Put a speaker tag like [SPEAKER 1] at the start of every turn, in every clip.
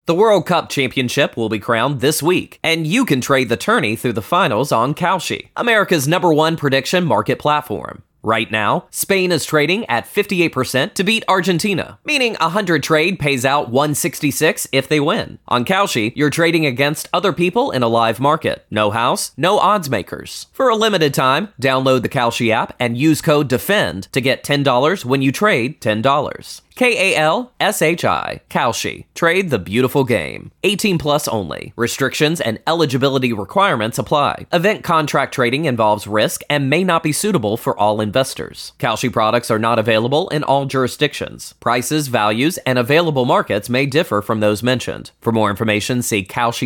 [SPEAKER 1] The World Cup Championship will be crowned this week, and you can trade the tourney through the finals on Kalshi, America's #1 prediction market platform. Right now, Spain is trading at 58% to beat Argentina, meaning 100 trade pays out 166 if they win. On Kalshi, you're trading against other people in a live market. No house, no odds makers. For a limited time, download the Kalshi app and use code DEFEND to get $10 when you trade $10. Kalshi. Kalshi. Trade the beautiful game. 18 plus only. Restrictions and eligibility requirements apply. Event contract trading involves risk and may not be suitable for all investors. Kalshi products are not available in all jurisdictions. Prices, values, and available markets may differ from those mentioned. For more information, see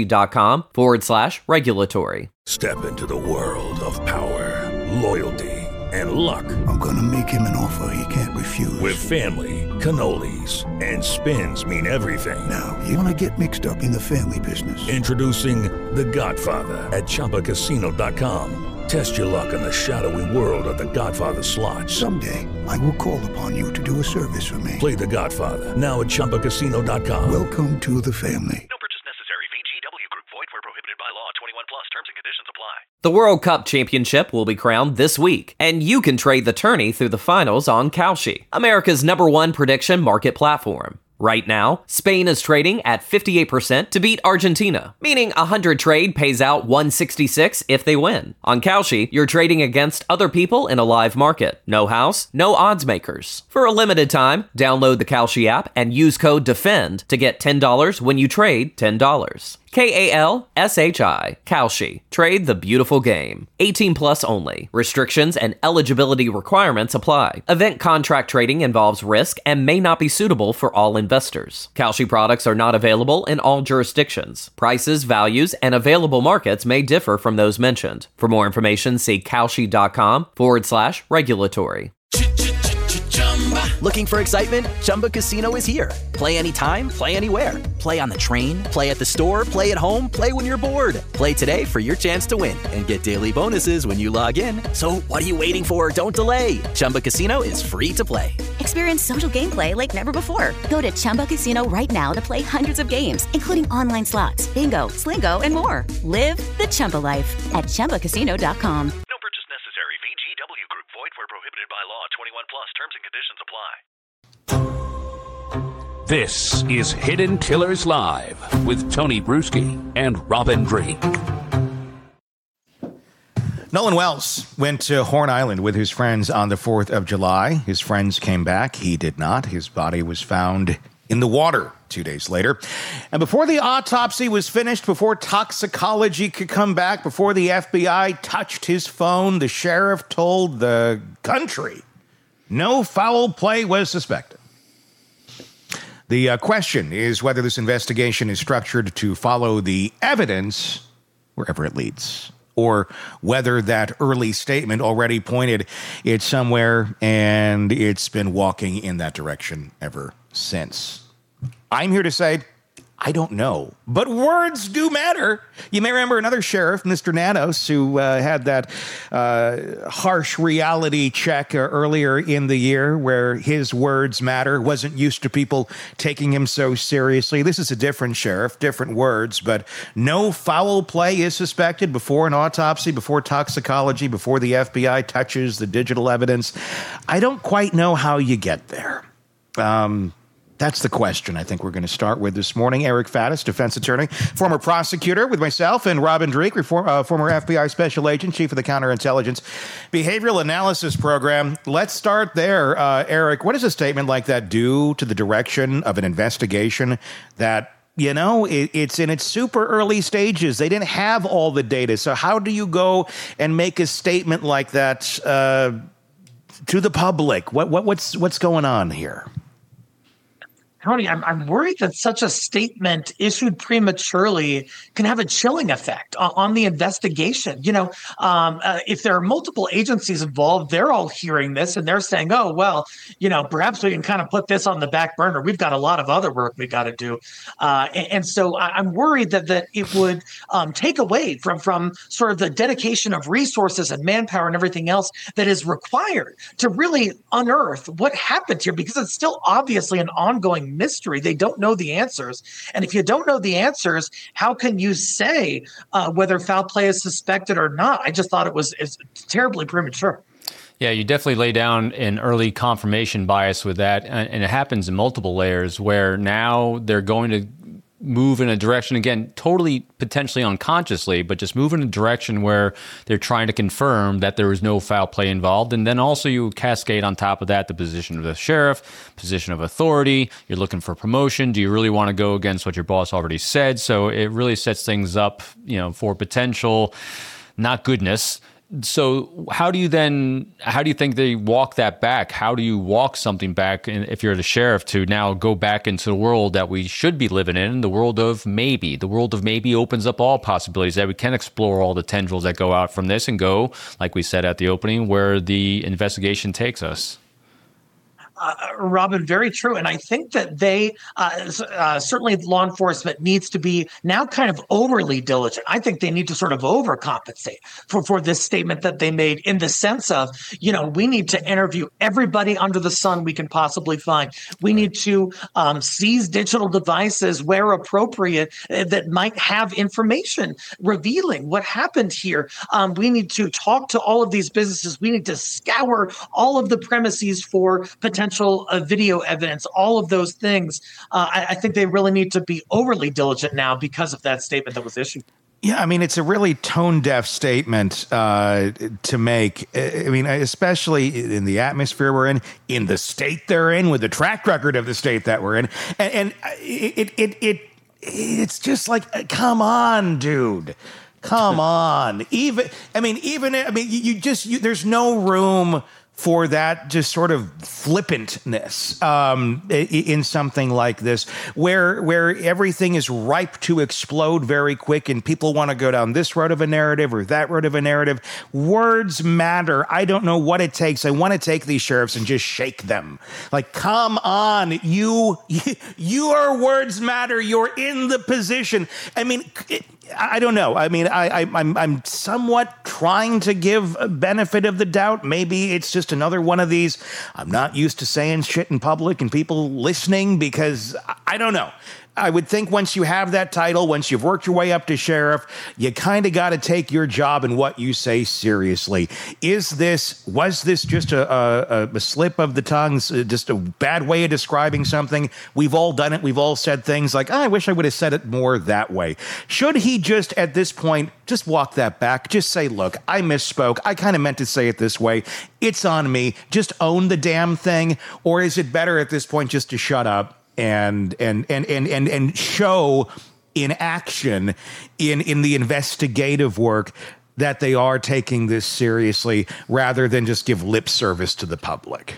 [SPEAKER 1] kalshi.com/regulatory.
[SPEAKER 2] Step into the world of power, loyalty, and luck.
[SPEAKER 3] I'm gonna make him an offer he can't refuse.
[SPEAKER 2] With family, cannolis, and spins mean everything.
[SPEAKER 3] Now, you wanna get mixed up in the family business.
[SPEAKER 2] Introducing The Godfather at ChumbaCasino.com. Test your luck in the shadowy world of The Godfather slot.
[SPEAKER 3] Someday, I will call upon you to do a service for me.
[SPEAKER 2] Play The Godfather now at ChumbaCasino.com.
[SPEAKER 3] Welcome to the family.
[SPEAKER 4] No purchase necessary. VGW Group. Void where prohibited by law. 21 plus. Terms and conditions apply.
[SPEAKER 1] The World Cup Championship will be crowned this week, and you can trade the tourney through the finals on Kalshi, America's #1 prediction market platform. Right now, Spain is trading at 58% to beat Argentina, meaning 100 trade pays out 166 if they win. On Kalshi, you're trading against other people in a live market. No house, no odds makers. For a limited time, download the Kalshi app and use code DEFEND to get $10 when you trade $10. Kalshi. Kalshi. Trade the beautiful game. 18 plus only. Restrictions and eligibility requirements apply. Event contract trading involves risk and may not be suitable for all investors. Kalshi products are not available in all jurisdictions. Prices, values, and available markets may differ from those mentioned. For more information, see kalshi.com/regulatory.
[SPEAKER 5] Looking for excitement? Chumba Casino is here. Play anytime, play anywhere. Play on the train, play at the store, play at home, play when you're bored. Play today for your chance to win and get daily bonuses when you log in. So what are you waiting for? Don't delay. Chumba Casino is free to play.
[SPEAKER 6] Experience social gameplay like never before. Go to Chumba Casino right now to play hundreds of games, including online slots, bingo, Slingo, and more. Live the Chumba life at ChumbaCasino.com.
[SPEAKER 4] No purchase necessary. VGW Group. Void where prohibited by law. 21 plus. Terms and conditions apply.
[SPEAKER 7] This is Hidden Killers Live with Tony Bruschi and Robin Drake.
[SPEAKER 8] Nolan Wells went to Horn Island with his friends on the 4th of July. His friends came back. He did not. His body was found in the water 2 days later. And before the autopsy was finished, before toxicology could come back, before the FBI touched his phone, the sheriff told the country no foul play was suspected. The question is whether this investigation is structured to follow the evidence wherever it leads, or whether that early statement already pointed it somewhere and it's been walking in that direction ever since. I'm here to say, I don't know, but words do matter. You may remember another sheriff, Mr. Nanos, who had that harsh reality check earlier in the year where his words matter, wasn't used to people taking him so seriously. This is a different sheriff, different words, but no foul play is suspected before an autopsy, before toxicology, before the FBI touches the digital evidence. I don't quite know how you get there. That's the question I think we're going to start with this morning. Eric Faddis, defense attorney, former prosecutor with myself, and Robin Drake, former FBI special agent, chief of the counterintelligence behavioral analysis program. Let's start there. Eric, what does a statement like that do to the direction of an investigation that, you know, it's in its super early stages? They didn't have all the data. So how do you go and make a statement like that to the public? What's going on here?
[SPEAKER 9] Tony, I'm worried that such a statement issued prematurely can have a chilling effect on the investigation. You know, if there are multiple agencies involved, they're all hearing this and they're saying, oh, well, you know, perhaps we can kind of put this on the back burner. We've got a lot of other work we got to do. And so I'm worried that it would take away from sort of the dedication of resources and manpower and everything else that is required to really unearth what happened here, because it's still obviously an ongoing mystery. They don't know the answers. And if you don't know the answers, how can you say whether foul play is suspected or not? I just thought it's terribly premature.
[SPEAKER 10] Yeah, you definitely lay down an early confirmation bias with that. And it happens in multiple layers where now they're going to move in a direction, again, totally potentially unconsciously, but just move in a direction where they're trying to confirm that there was no foul play involved. And then also you cascade on top of that the position of the sheriff, position of authority. You're looking for promotion. Do you really want to go against what your boss already said? So it really sets things up, for potential not goodness. So how do you think they walk that back? How do you walk something back, if you're the sheriff, to now go back into the world that we should be living in, the world of maybe? The world of maybe opens up all possibilities that we can explore all the tendrils that go out from this and go, like we said at the opening, where the investigation takes us.
[SPEAKER 9] Robin, very true. And I think that they, certainly law enforcement needs to be now kind of overly diligent. I think they need to sort of overcompensate for this statement that they made, in the sense of, we need to interview everybody under the sun we can possibly find. We need to seize digital devices where appropriate that might have information revealing what happened here. We need to talk to all of these businesses. We need to scour all of the premises for potential video evidence, all of those things. I think they really need to be overly diligent now because of that statement that was issued.
[SPEAKER 8] Yeah, I mean, it's a really tone-deaf statement to make. I mean, especially in the atmosphere we're in the state they're in, with the track record of the state that we're in. And it's just like, come on, dude. Come on. There's no room for that just sort of flippantness in something like this, where everything is ripe to explode very quick and people want to go down this road of a narrative or that road of a narrative. Words matter. I don't know what it takes. I want to take these sheriffs and just shake them. Like, come on, your words matter. You're in the position. I mean, I don't know. I mean, I'm somewhat trying to give a benefit of the doubt. Maybe it's just another one of these, I'm not used to saying shit in public and people listening, because I don't know. I would think once you have that title, once you've worked your way up to sheriff, you kind of got to take your job and what you say seriously. Was this just a slip of the tongue, just a bad way of describing something? We've all done it. We've all said things like, I wish I would have said it more that way. Should he just, at this point, just walk that back? Just say, look, I misspoke. I kind of meant to say it this way. It's on me. Just own the damn thing. Or is it better at this point just to shut up and show in action in the investigative work that they are taking this seriously, rather than just give lip service to the public?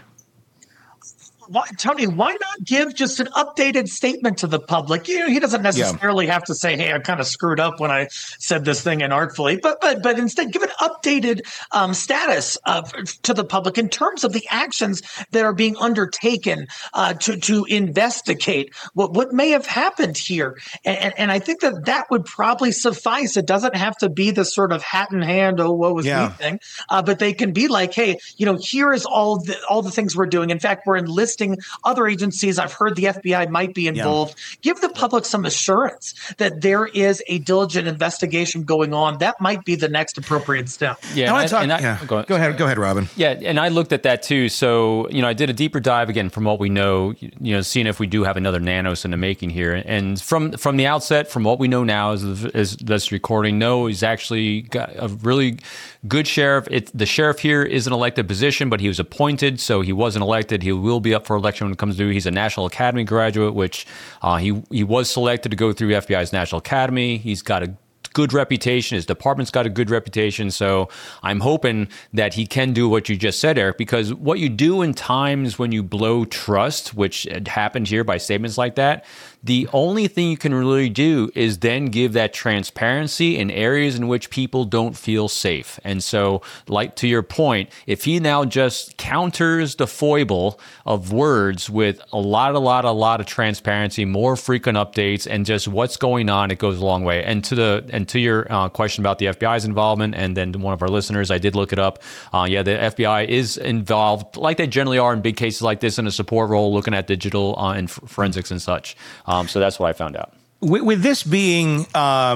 [SPEAKER 9] Tony, why not give just an updated statement to the public? He doesn't necessarily have to say, hey, I kind of screwed up when I said this thing inartfully, but instead give an updated status to the public in terms of the actions that are being undertaken to investigate what may have happened here. And I think that would probably suffice. It doesn't have to be the sort of hat in hand, oh, what was me thing, but they can be like, hey, here is all the things we're doing. In fact, we're enlisting other agencies. I've heard the FBI might be involved. Give the public some assurance that there is a diligent investigation going on. That might be the next appropriate step.
[SPEAKER 10] Yeah,
[SPEAKER 8] go ahead, Robin.
[SPEAKER 10] Yeah, and I looked at that too. So, I did a deeper dive again from what we know, seeing if we do have another Nanos in the making here. And from the outset, from what we know now is this recording, no, he's actually got a really good sheriff. The sheriff here is an elected position, but he was appointed, so he wasn't elected. He will be up for election when it comes to. He's a National Academy graduate, which he was selected to go through FBI's National Academy. He's got a good reputation. His department's got a good reputation. So I'm hoping that he can do what you just said, Eric, because what you do in times when you blow trust, which happened here by statements like that, The only thing you can really do is then give that transparency in areas in which people don't feel safe. And so, like to your point, if he now just counters the foible of words with a lot of transparency, more frequent updates, and just what's going on, it goes a long way. And to your question about the FBI's involvement, and then to one of our listeners, I did look it up. The FBI is involved, like they generally are in big cases like this, in a support role, looking at digital and forensics and such. So that's what I found out.
[SPEAKER 8] With this being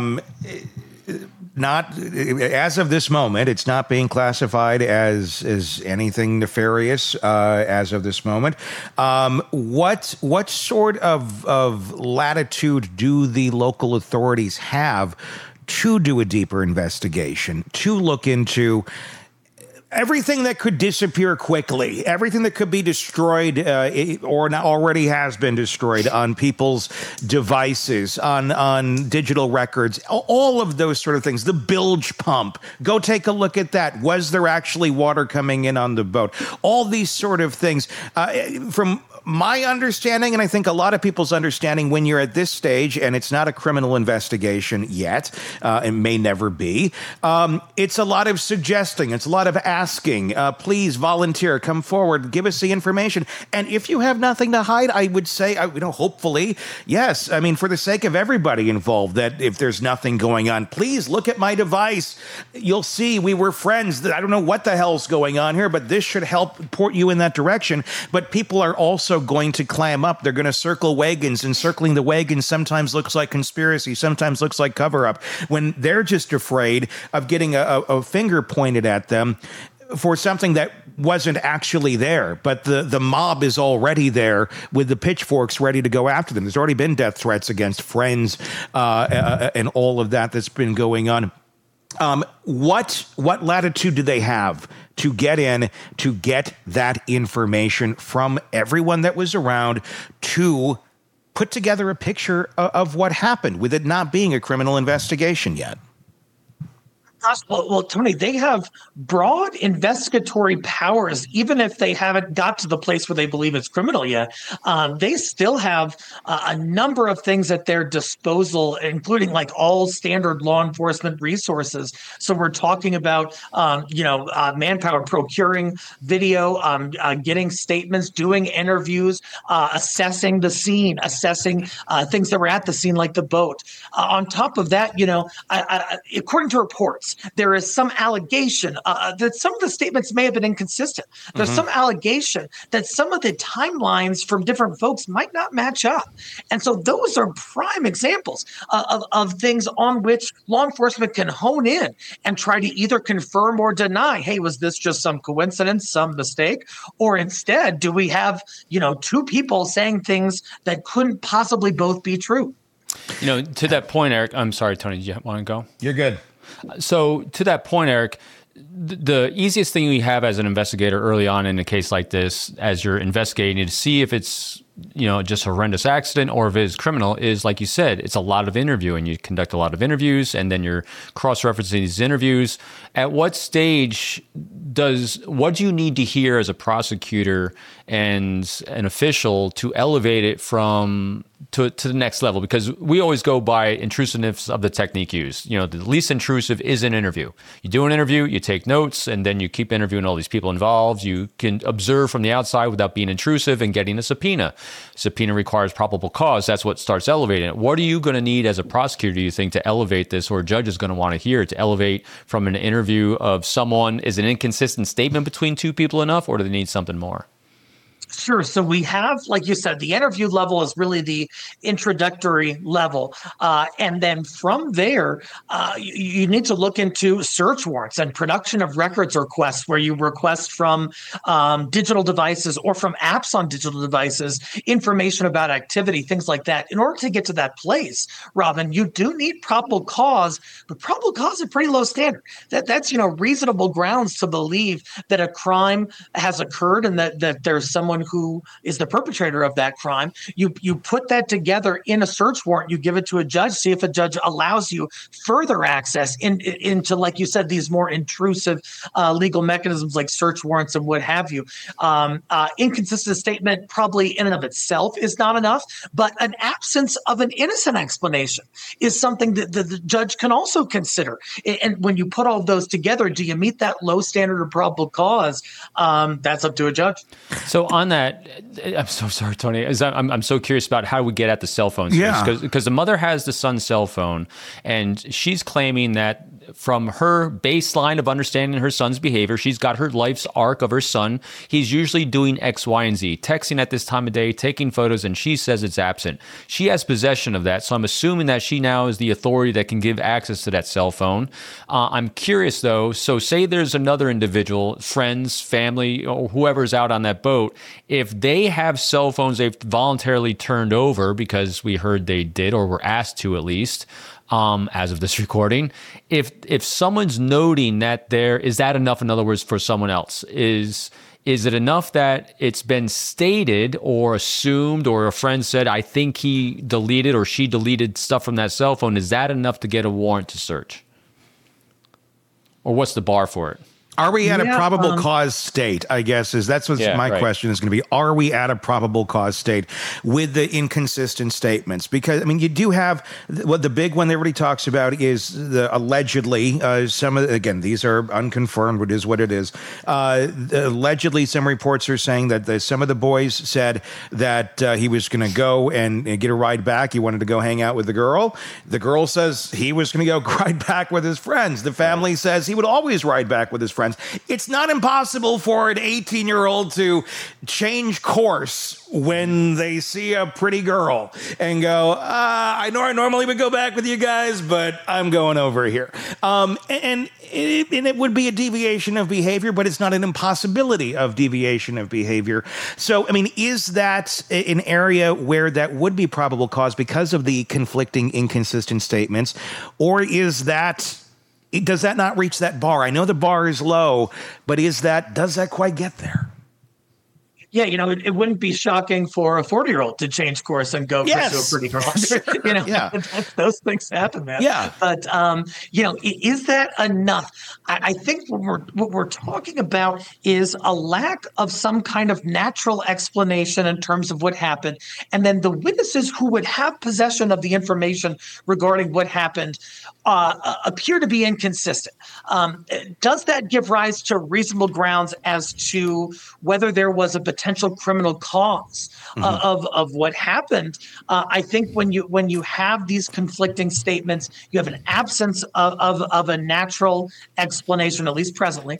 [SPEAKER 8] not, as of this moment, it's not being classified as anything nefarious as of this moment. What sort of latitude do the local authorities have to do a deeper investigation, to look into everything that could disappear quickly, everything that could be destroyed or already has been destroyed on people's devices, on digital records, all of those sort of things, the bilge pump, go take a look at that. Was there actually water coming in on the boat? All these sort of things. From my understanding, and I think a lot of people's understanding, when you're at this stage and it's not a criminal investigation yet, it may never be, it's a lot of suggesting, it's a lot of asking, please volunteer, come forward, give us the information. And if you have nothing to hide, I would say, hopefully, yes, I mean, for the sake of everybody involved, that if there's nothing going on, please look at my device. You'll see we were friends. I don't know what the hell's going on here, but this should help port you in that direction. But people are also going to clam up. They're going to circle wagons, and circling the wagons sometimes looks like conspiracy, sometimes looks like cover up, when they're just afraid of getting a finger pointed at them for something that wasn't actually there. But the mob is already there with the pitchforks ready to go after them. There's already been death threats against friends and all of that's been going on. What latitude do they have to get in, to get that information from everyone that was around, to put together a picture of what happened, with it not being a criminal investigation yet?
[SPEAKER 9] Well, Tony, they have broad investigatory powers, even if they haven't got to the place where they believe it's criminal yet. They still have a number of things at their disposal, including like all standard law enforcement resources. So we're talking about, manpower, procuring video, getting statements, doing interviews, assessing the scene, assessing things that were at the scene, like the boat. On top of that, according to reports, there is some allegation that some of the statements may have been inconsistent. There's some allegation that some of the timelines from different folks might not match up. And so those are prime examples of things on which law enforcement can hone in and try to either confirm or deny, hey, was this just some coincidence, some mistake? Or instead, do we have, two people saying things that couldn't possibly both be true?
[SPEAKER 10] To that point, Eric, I'm sorry, Tony, do you want to go?
[SPEAKER 8] You're good. So
[SPEAKER 10] to that point, Eric, the easiest thing you have as an investigator early on in a case like this, as you're investigating to see if it's just a horrendous accident or if it's criminal, is, like you said, it's a lot of interviewing. You conduct a lot of interviews, and then you're cross-referencing these interviews. At what stage what do you need to hear as a prosecutor and an official to elevate it to the next level? Because we always go by intrusiveness of the technique used. The least intrusive is an interview. You do an interview, you take notes, and then you keep interviewing all these people involved. You can observe from the outside without being intrusive and getting a subpoena. Subpoena requires probable cause. That's what starts elevating it. What are you going to need as a prosecutor, do you think, to elevate this, or a judge is going to want to hear, to elevate from an interview of someone? Is an inconsistent statement between two people enough, or do they need something more?
[SPEAKER 9] Sure. So we have, like you said, the interview level is really the introductory level. And then from there, you need to look into search warrants and production of records requests, where you request from digital devices or from apps on digital devices information about activity, things like that. In order to get to that place, Robin, you do need probable cause, but probable cause is a pretty low standard. That's reasonable grounds to believe that a crime has occurred and that there's someone someone who is the perpetrator of that crime. You put that together in a search warrant. You give it to a judge. See if a judge allows you further access into, like you said, these more intrusive legal mechanisms like search warrants and what have you. Inconsistent statement probably in and of itself is not enough, but an absence of an innocent explanation is something that the judge can also consider. And when you put all of those together, do you meet that low standard of probable cause? That's up to a judge.
[SPEAKER 10] So on that, I'm so sorry, Tony. I'm so curious about how we get at the cell phones.
[SPEAKER 8] Yeah.
[SPEAKER 10] Because the mother has the son's cell phone, and she's claiming that from her baseline of understanding her son's behavior, she's got her life's arc of her son. He's usually doing X, Y, and Z, texting at this time of day, taking photos, and she says it's absent. She has possession of that, so I'm assuming that she now is the authority that can give access to that cell phone. I'm curious, though, so say there's another individual, friends, family, or whoever's out on that boat, if they have cell phones they've voluntarily turned over because we heard they did or were asked to at least, as of this recording, if someone's noting that is that enough, in other words, for someone else? Is it enough that it's been stated or assumed, or a friend said, I think he deleted or she deleted stuff from that cell phone? Is that enough to get a warrant to search? Or what's the bar for it?
[SPEAKER 8] Are we at a probable cause state, I guess, that's what my question is going to be. Are we at a probable cause state with the inconsistent statements? Because, I mean, you do have what the big one everybody talks about is the allegedly, again, these are unconfirmed, it is what it is. Allegedly, some reports are saying that some of the boys said that he was going to go and get a ride back. He wanted to go hang out with the girl. The girl says he was going to go ride back with his friends. The family says he would always ride back with his friends. It's not impossible for an 18-year-old to change course when they see a pretty girl and go, I know I normally would go back with you guys, but I'm going over here. And it would be a deviation of behavior, but it's not an impossibility of deviation of behavior. So, I mean, is that an area where that would be probable cause because of the conflicting, inconsistent statements? Or does that not reach that bar? I know the bar is low, but does that quite get there?
[SPEAKER 9] Yeah, it wouldn't be shocking for a 40-year-old to change course and go pursue a pretty girl.
[SPEAKER 8] Yeah.
[SPEAKER 9] Those things happen, man.
[SPEAKER 8] Yeah.
[SPEAKER 9] But, is that enough? I think what we're talking about is a lack of some kind of natural explanation in terms of what happened. And then the witnesses who would have possession of the information regarding what happened appear to be inconsistent. Does that give rise to reasonable grounds as to whether there was a potential criminal cause of what happened? I think when you have these conflicting statements, you have an absence of a natural explanation, at least presently.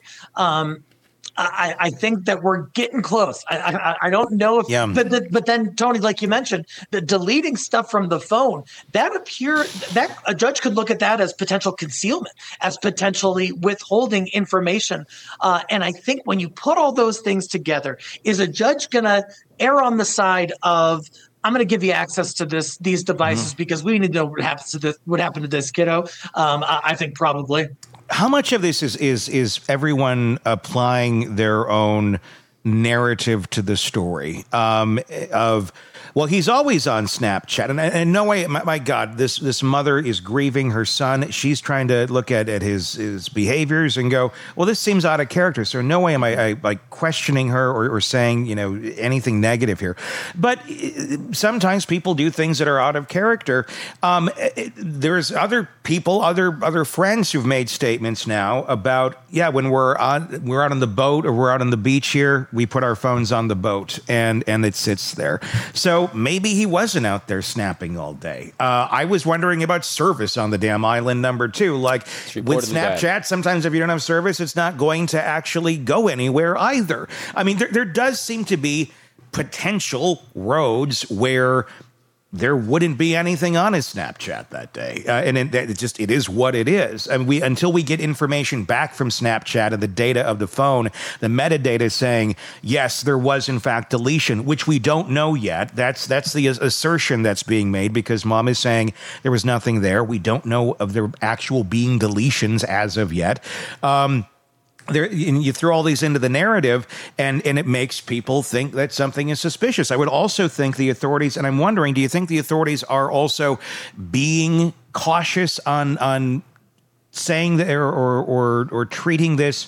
[SPEAKER 9] I think that we're getting close. I don't know if, but then Tony, like you mentioned, the deleting stuff from the phone, that a judge could look at that as potential concealment, as potentially withholding information. And I think when you put all those things together, is a judge going to err on the side of, I'm going to give you access to these devices because we need to know what happened to this kiddo? I think probably.
[SPEAKER 8] How much of this is everyone applying their own narrative to the story well, he's always on Snapchat, and no way, my God, this mother is grieving her son. She's trying to look at his behaviors and go, well, this seems out of character. So no way am I like questioning her or saying, anything negative here. But sometimes people do things that are out of character. There's other people, other friends who've made statements now about, when we're out on the boat or we're out on the beach here, we put our phones on the boat and it sits there. So maybe he wasn't out there snapping all day. I was wondering about service on the damn island number 2. Like with Snapchat, sometimes if you don't have service, it's not going to actually go anywhere either. I mean, there does seem to be potential roads where there wouldn't be anything on his Snapchat that day. And it is what it is. And until we get information back from Snapchat and the data of the phone, the metadata saying, yes, there was in fact deletion, which we don't know yet. That's the assertion that's being made because mom is saying there was nothing there. We don't know of there actual being deletions as of yet. you throw all these into the narrative, and it makes people think that something is suspicious. I would also think the authorities, and I'm wondering, do you think the authorities are also being cautious on saying that or treating this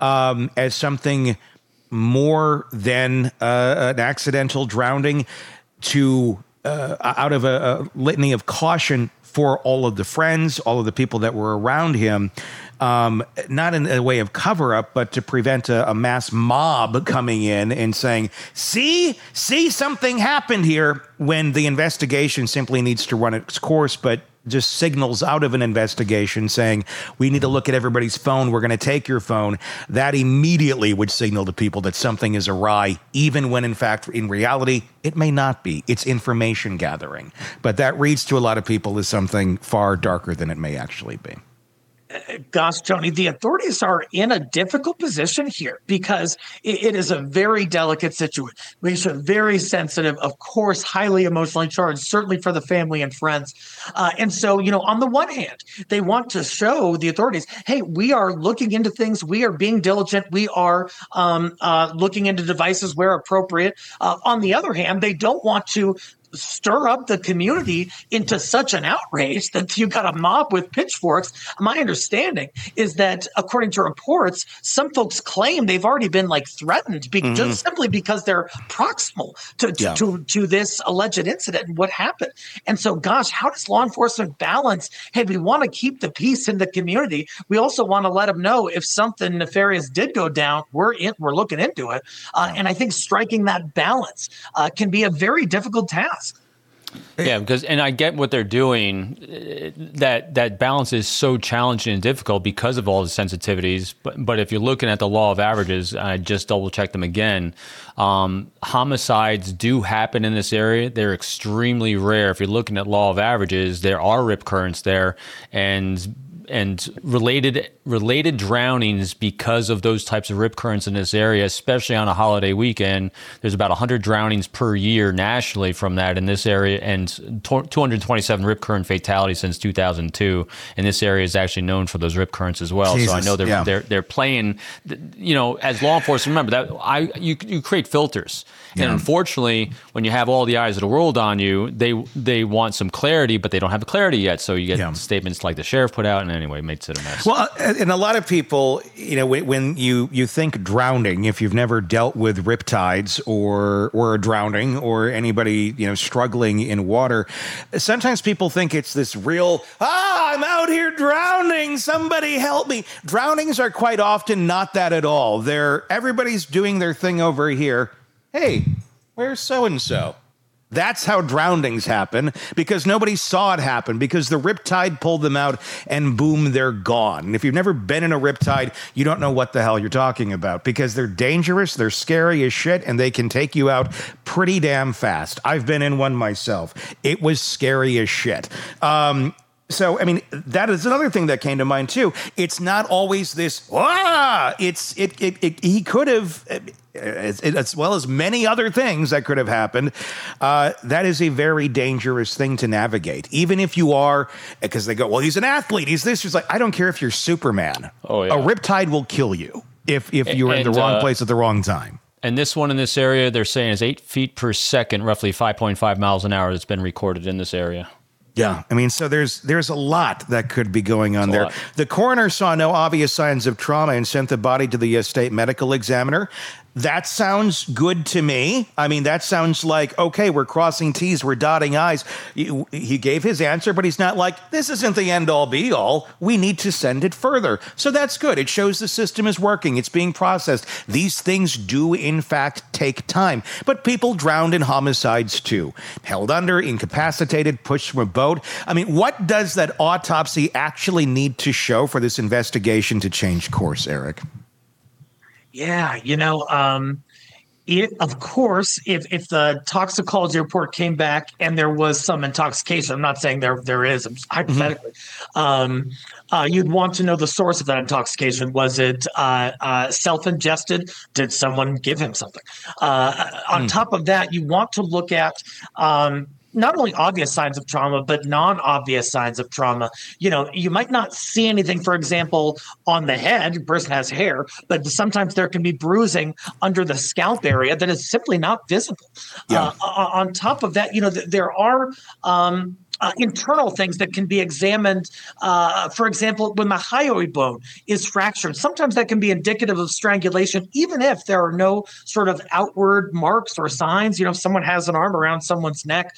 [SPEAKER 8] as something more than an accidental drowning, to out of a litany of caution for all of the friends, all of the people that were around him, not in a way of cover-up, but to prevent a mass mob coming in and saying, see, something happened here, when the investigation simply needs to run its course, but just signals out of an investigation saying, we need to look at everybody's phone, we're going to take your phone. That immediately would signal to people that something is awry, even when in fact, in reality, it may not be. It's information gathering. But that reads to a lot of people as something far darker than it may actually be.
[SPEAKER 9] Gosh, Tony, the authorities are in a difficult position here because it is a very delicate situation, very sensitive, of course, highly emotionally charged, certainly for the family and friends. And so, on the one hand, they want to show the authorities, hey, we are looking into things. We are being diligent. We are looking into devices where appropriate. On the other hand, they don't want to stir up the community into such an outrage that you got a mob with pitchforks. My understanding is that, according to reports, some folks claim they've already been threatened just simply because they're proximal to this alleged incident and what happened. And so, gosh, how does law enforcement balance? Hey, we want to keep the peace in the community. We also want to let them know if something nefarious did go down, we're looking into it. And I think striking that balance can be a very difficult task.
[SPEAKER 10] Yeah, and I get what they're doing. That balance is so challenging and difficult because of all the sensitivities. But if you're looking at the law of averages, I just double checked them again. Homicides do happen in this area. They're extremely rare. If you're looking at law of averages, there are rip currents there, and related drownings because of those types of rip currents in this area, especially on a holiday weekend. There's about 100 drownings per year nationally from that in this area, and 227 rip current fatalities since 2002. And this area is actually known for those rip currents as well.
[SPEAKER 8] Jesus,
[SPEAKER 10] so I know they're playing. As law enforcement, remember that you create filters, and unfortunately, when you have all the eyes of the world on you, they want some clarity, but they don't have the clarity yet. So you get statements like the sheriff put out, and anyway, it makes it a mess.
[SPEAKER 8] Well, and a lot of people, when you think drowning, if you've never dealt with riptides or a drowning or anybody, struggling in water, sometimes people think it's this real, I'm out here drowning, somebody help me. Drownings are quite often not that at all. Everybody's doing their thing over here. Hey, where's so-and-so? That's how drownings happen, because nobody saw it happen, because the riptide pulled them out and boom, they're gone. And if you've never been in a riptide, you don't know what the hell you're talking about, because they're dangerous, they're scary as shit, and they can take you out pretty damn fast. I've been in one myself. It was scary as shit. So, that is another thing that came to mind too. It's not always this, he could have, as well as many other things that could have happened. That is a very dangerous thing to navigate. Even if you are, because they go, well, he's an athlete, he's this. He's like, I don't care if you're Superman. Oh, yeah. A riptide will kill you if you're in the wrong place at the wrong time.
[SPEAKER 10] And this one in this area, they're saying is 8 feet per second, roughly 5.5 miles an hour that's been recorded in this area.
[SPEAKER 8] Yeah, so there's a lot that could be going on there. The coroner saw no obvious signs of trauma and sent the body to the state medical examiner. That sounds good to me. That sounds like, okay, we're crossing T's, we're dotting I's. He gave his answer, but he's not like, this isn't the end-all, be-all. We need to send it further. So that's good. It shows the system is working. It's being processed. These things do, in fact, take time. But people drowned in homicides, too. Held under, incapacitated, pushed from a boat. What does that autopsy actually need to show for this investigation to change course, Eric?
[SPEAKER 9] Yeah, of course, if the toxicology report came back and there was some intoxication, I'm not saying there is, hypothetically, you'd want to know the source of that intoxication. Was it self-ingested? Did someone give him something? On top of that, you want to look at not only obvious signs of trauma, but non-obvious signs of trauma. You might not see anything, for example, on the head. The person has hair, but sometimes there can be bruising under the scalp area that is simply not visible. Yeah. On top of that, there are internal things that can be examined. For example, when the hyoid bone is fractured, sometimes that can be indicative of strangulation, even if there are no sort of outward marks or signs. If someone has an arm around someone's neck,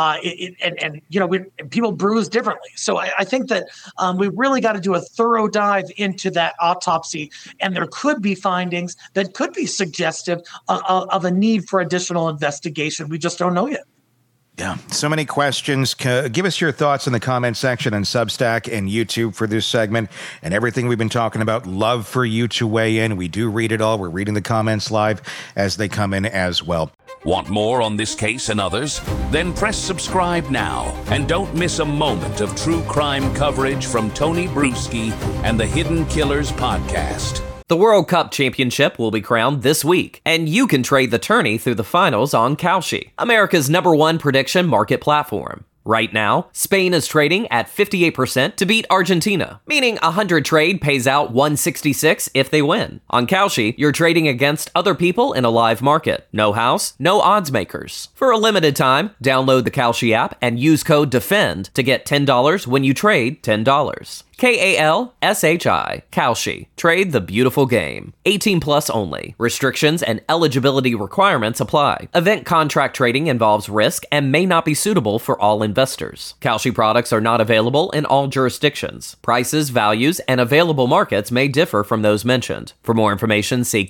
[SPEAKER 9] people bruise differently. So I think that we really got to do a thorough dive into that autopsy, and there could be findings that could be suggestive of a need for additional investigation. We just don't know yet.
[SPEAKER 8] Yeah, so many questions. Give us your thoughts in the comment section on Substack and YouTube for this segment and everything we've been talking about. Love for you to weigh in. We do read it all. We're reading the comments live as they come in as well.
[SPEAKER 7] Want more on this case and others? Then press subscribe now and don't miss a moment of true crime coverage from Tony Bruschi and the Hidden Killers podcast.
[SPEAKER 1] The World Cup Championship will be crowned this week, and you can trade the tourney through the finals on Kalshi, America's #1 prediction market platform. Right now, Spain is trading at 58% to beat Argentina, meaning 100 trade pays out 166 if they win. On Kalshi, you're trading against other people in a live market. No house, no odds makers. For a limited time, download the Kalshi app and use code DEFEND to get $10 when you trade $10. Kalshi, Kalshi. Trade the beautiful game. 18 plus only. Restrictions and eligibility requirements apply. Event contract trading involves risk and may not be suitable for all investors. Kalshi products are not available in all jurisdictions. Prices, values, and available markets may differ from those mentioned. For more information, see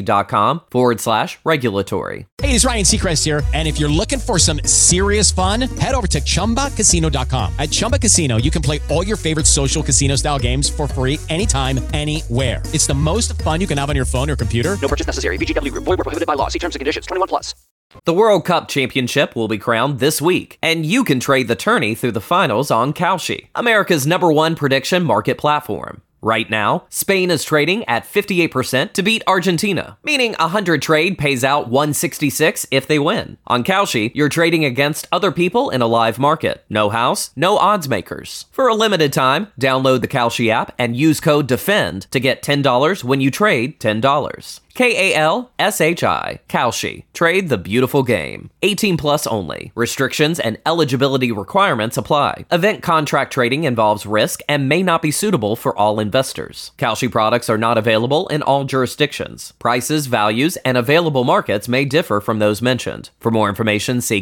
[SPEAKER 1] Kalshi.com/regulatory.
[SPEAKER 11] Hey, it's Ryan Seacrest here. And if you're looking for some serious fun, head over to ChumbaCasino.com. At Chumba Casino, you can play all your favorite social casino-style games for free anytime, anywhere. It's the most fun you can have on your phone or computer.
[SPEAKER 12] No purchase necessary. VGW Group. Void where prohibited by law. See terms and conditions. 21 plus.
[SPEAKER 1] The World Cup Championship will be crowned this week, and you can trade the tourney through the finals on Kalshi, America's #1 prediction market platform. Right now, Spain is trading at 58% to beat Argentina, meaning 100 trade pays out 166 if they win. On Kalshi, you're trading against other people in a live market. No house, no odds makers. For a limited time, download the Kalshi app and use code DEFEND to get $10 when you trade $10. Kalshi, Kalshi. Trade the beautiful game. 18 plus only. Restrictions and eligibility requirements apply. Event contract trading involves risk and may not be suitable for all investors. Kalshi products are not available in all jurisdictions. Prices, values, and available markets may differ from those mentioned. For more information, see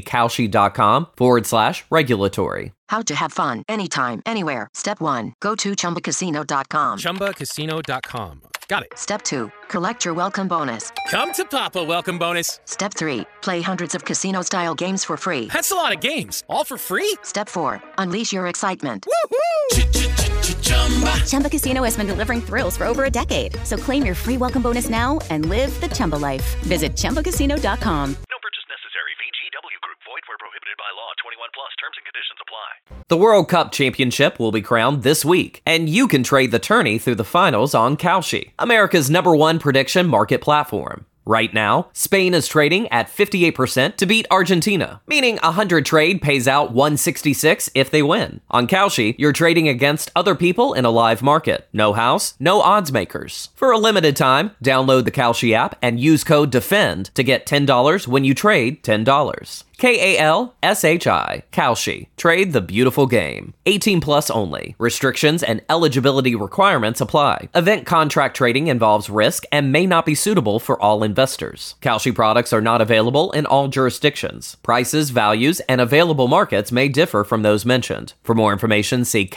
[SPEAKER 1] Kalshi.com/regulatory.
[SPEAKER 13] How to have fun anytime, anywhere. Step 1. Go to ChumbaCasino.com.
[SPEAKER 14] ChumbaCasino.com. Got it.
[SPEAKER 13] Step 2. Collect your welcome bonus.
[SPEAKER 14] Come to Papa welcome bonus.
[SPEAKER 13] Step 3. Play hundreds of casino-style games for free.
[SPEAKER 14] That's a lot of games. All for free?
[SPEAKER 13] Step 4. Unleash your excitement.
[SPEAKER 6] Woohoo! Chumba Casino has been delivering thrills for over a decade. So claim your free welcome bonus now and live the Chumba life. Visit ChumbaCasino.com.
[SPEAKER 4] No purchase necessary. VGW Group. Void where prohibited by law. 21 plus. Terms and conditions apply.
[SPEAKER 1] The World Cup Championship will be crowned this week, and you can trade the tourney through the finals on Kalshi, America's #1 prediction market platform. Right now, Spain is trading at 58% to beat Argentina, meaning 100 trade pays out 166 if they win. On Kalshi, you're trading against other people in a live market. No house, no odds makers. For a limited time, download the Kalshi app and use code DEFEND to get $10 when you trade $10. Kalshi, Kalshi. Trade the beautiful game. 18 plus only. Restrictions and eligibility requirements apply. Event contract trading involves risk and may not be suitable for all investors. Kalshi products are not available in all jurisdictions. Prices, values, and available markets may differ from those mentioned. For more information, see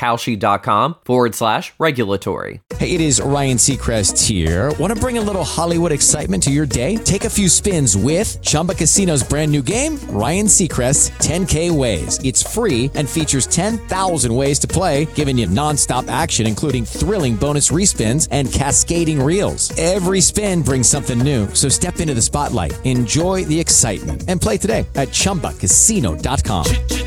[SPEAKER 1] Kalshi.com/regulatory.
[SPEAKER 11] Hey, it is Ryan Seacrest here. Want to bring a little Hollywood excitement to your day? Take a few spins with Chumba Casino's brand new game, Ryan Seacrest's 10K Ways. It's free and features 10,000 ways to play, giving you nonstop action, including thrilling bonus respins and cascading reels. Every spin brings something new, so step into the spotlight, enjoy the excitement, and play today at ChumbaCasino.com.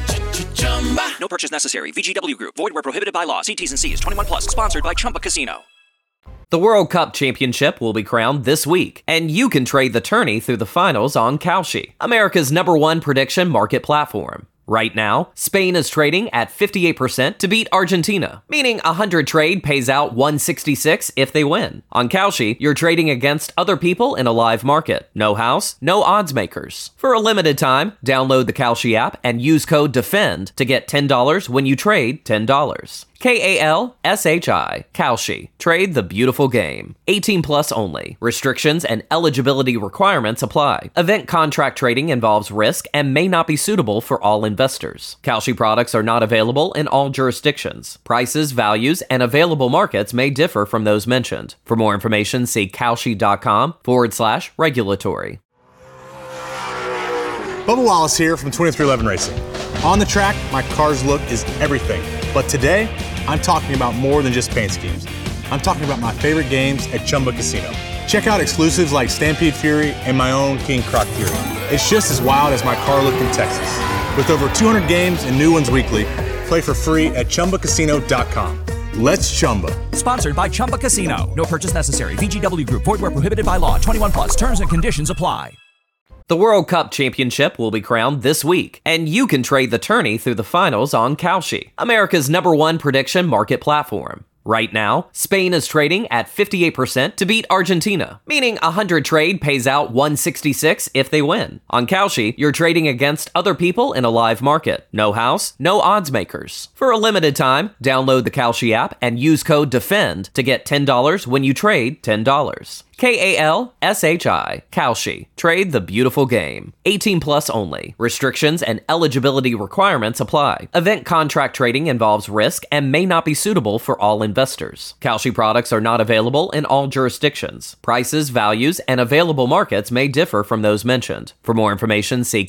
[SPEAKER 12] No purchase necessary. VGW Group. Void where prohibited by law. See T's and C's. 21 plus. Sponsored by Chumba Casino.
[SPEAKER 1] The World Cup Championship will be crowned this week, and you can trade the tourney through the finals on Kalshi, America's #1 prediction market platform. Right now, Spain is trading at 58% to beat Argentina, meaning 100 trade pays out 166 if they win. On Kalshi, you're trading against other people in a live market. No house, no odds makers. For a limited time, download the Kalshi app and use code DEFEND to get $10 when you trade $10. Kalshi. Kalshi. Trade the beautiful game. 18 plus only. Restrictions and eligibility requirements apply. Event contract trading involves risk and may not be suitable for all investors. Kalshi products are not available in all jurisdictions. Prices, values, and available markets may differ from those mentioned. For more information, see Kalshi.com/regulatory.
[SPEAKER 15] Bubba Wallace here from 2311 Racing. On the track, my car's look is everything. But today, I'm talking about more than just paint schemes. I'm talking about my favorite games at Chumba Casino. Check out exclusives like Stampede Fury and my own King Croc Fury. It's just as wild as my car look in Texas. With over 200 games and new ones weekly, play for free at ChumbaCasino.com. Let's Chumba.
[SPEAKER 12] Sponsored by Chumba Casino. No purchase necessary. VGW Group. Void where prohibited by law. 21 plus. Terms and conditions apply.
[SPEAKER 1] The World Cup Championship will be crowned this week, and you can trade the tourney through the finals on Kalshi, America's #1 prediction market platform. Right now, Spain is trading at 58% to beat Argentina, meaning 100 trade pays out 166 if they win. On Kalshi, you're trading against other people in a live market. No house, no odds makers. For a limited time, download the Kalshi app and use code DEFEND to get $10 when you trade $10. Kalshi. Kalshi. Trade the beautiful game. 18 plus only. Restrictions and eligibility requirements apply. Event contract trading involves risk and may not be suitable for all investors. Kalshi products are not available in all jurisdictions. Prices, values, and available markets may differ from those mentioned. For more information, see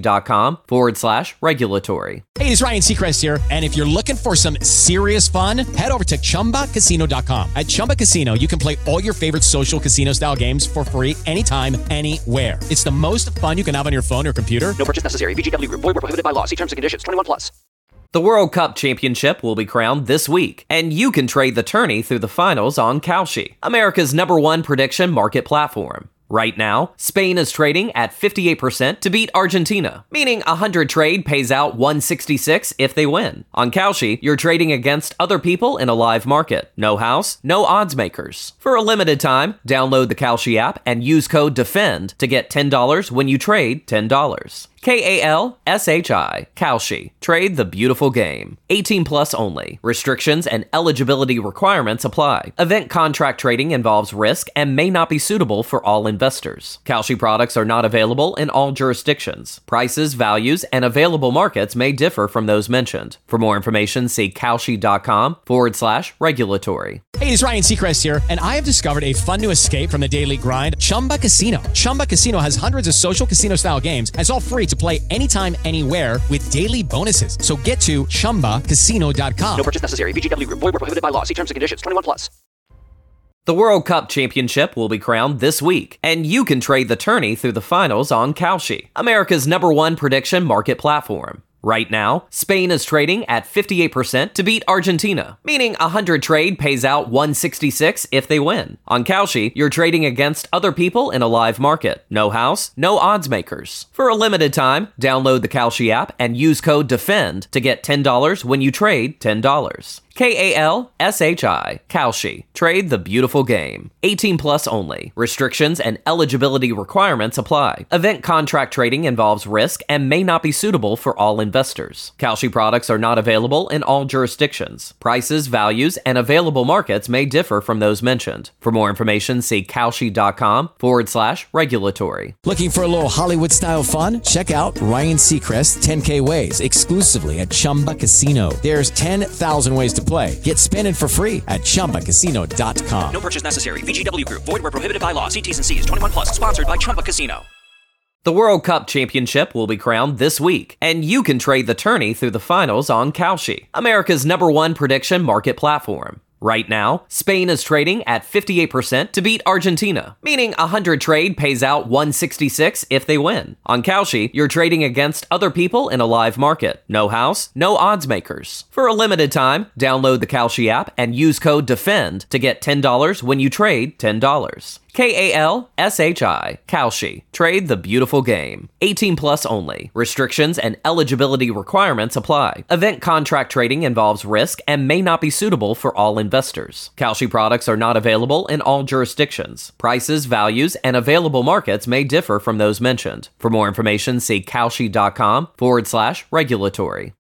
[SPEAKER 1] Kalshi.com/regulatory.
[SPEAKER 11] Hey, it's Ryan Seacrest here. And if you're looking for some serious fun, head over to ChumbaCasino.com. At Chumba Casino, you can play all your favorite social casino-style games for free anytime, anywhere. It's the most fun you can have on your phone or computer.
[SPEAKER 12] No purchase necessary. VGW Group. Void where prohibited by law. See terms and conditions. 21 plus.
[SPEAKER 1] The World Cup Championship will be crowned this week, and you can trade the tourney through the finals on Kalshi, America's #1 prediction market platform. Right now, Spain is trading at 58% to beat Argentina, meaning 100 trade pays out 166 if they win. On Kalshi, you're trading against other people in a live market. No house, no odds makers. For a limited time, download the Kalshi app and use code DEFEND to get $10 when you trade $10. Kalshi. Kalshi. Trade the beautiful game. 18 plus only. Restrictions and eligibility requirements apply. Event contract trading involves risk and may not be suitable for all investors. Kalshi products are not available in all jurisdictions. Prices, values, and available markets may differ from those mentioned. For more information, see Kalshi.com/regulatory.
[SPEAKER 11] Hey, it's Ryan Seacrest here, and I have discovered a fun new escape from the daily grind, Chumba Casino. Chumba Casino has hundreds of social casino-style games, and it's all free to play anytime, anywhere with daily bonuses. So get to ChumbaCasino.com.
[SPEAKER 12] No purchase necessary. VGW Group. Void where prohibited by law. See terms and conditions. 21 plus.
[SPEAKER 1] The World Cup Championship will be crowned this week, and you can trade the tourney through the finals on Kalshi, America's #1 prediction market platform. Right now, Spain is trading at 58% to beat Argentina, meaning 100 trade pays out 166 if they win. On Kalshi, you're trading against other people in a live market. No house, no odds makers. For a limited time, download the Kalshi app and use code DEFEND to get $10 when you trade $10. Kalshi. Kalshi. Trade the beautiful game. 18 plus only. Restrictions and eligibility requirements apply. Event contract trading involves risk and may not be suitable for all investors. Kalshi products are not available in all jurisdictions. Prices, values, and available markets may differ from those mentioned. For more information, see Kalshi.com/regulatory.
[SPEAKER 11] Looking for a little Hollywood-style fun? Check out Ryan Seacrest's 10K Ways exclusively at Chumba Casino. There's 10,000 ways to play. Get spinning for free at ChumbaCasino.com.
[SPEAKER 12] No purchase necessary. VGW Group. Void where prohibited by law. See T's and C's. 21 plus. Sponsored by Chumba Casino.
[SPEAKER 1] The World Cup Championship will be crowned this week, and you can trade the tourney through the finals on Kalshi, America's #1 prediction market platform. Right now, Spain is trading at 58% to beat Argentina, meaning 100 trade pays out 166 if they win. On Kalshi, you're trading against other people in a live market. No house, no odds makers. For a limited time, download the Kalshi app and use code DEFEND to get $10 when you trade $10. Kalshi. Kalshi. Trade the beautiful game. 18 plus only. Restrictions and eligibility requirements apply. Event contract trading involves risk and may not be suitable for all investors. Kalshi products are not available in all jurisdictions. Prices, values, and available markets may differ from those mentioned. For more information, see Kalshi.com/regulatory.